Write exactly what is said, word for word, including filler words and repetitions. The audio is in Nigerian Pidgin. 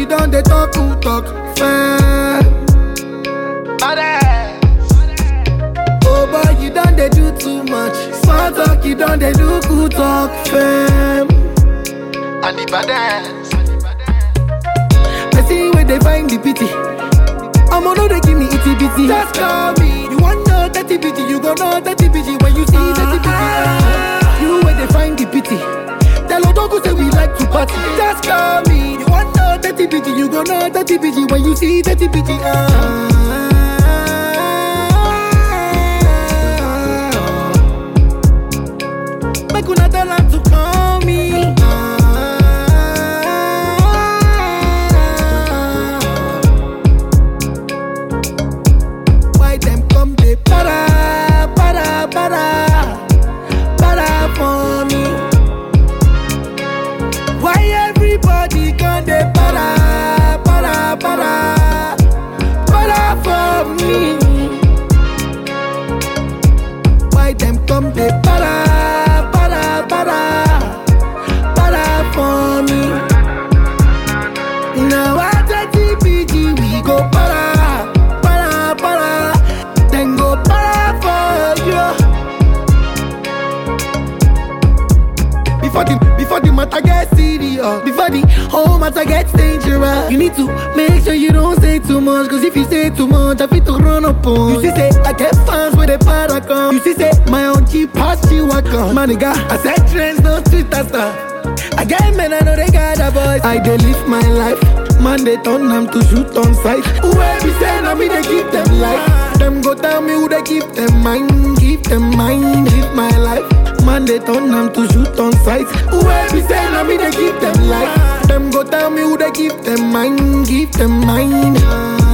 done they talk, who talk, fam. Oh boy, you done they do too much. Small talk, you done they do good talk, fam. And the baddest. I see where they find the pity. I'm on they give me itty bitty. Just call me. You want know dirty bitty, you gon' know dirty bitty when you see dirty bitty. Uh, you where they find the pity. Tell Odogu say we like to party. Just call me. You want know dirty bitty, you gon' know dirty bitty when you see dirty bitty. Uh, make una tell her to call me. Why them come they para, para, para, para for me? Why everybody come they para, para, para, para for me? Why them come they para? For me. Now at T P G we go para, para, para, then go para for you. Before the, before the matter gets serious, before the whole matter gets dangerous, you need to make sure you don't say too much, cause if you say too much, I fit to run up on. You see say, I get fans with a para come. You see say, my own cheap past you I come. My nigga, I said trends, no street stuff. I get men, I know they got a voice. I dey live my life. Man, they turn them to shoot on sight. Whoever be saying, I mean, they keep them life. Them go tell me who they keep them mind. Keep them mind, live my life. Man, they turn them to shoot on sight. Whoever be saying, I mean, they keep them life. Them go tell me who they keep them mind. Keep them mind.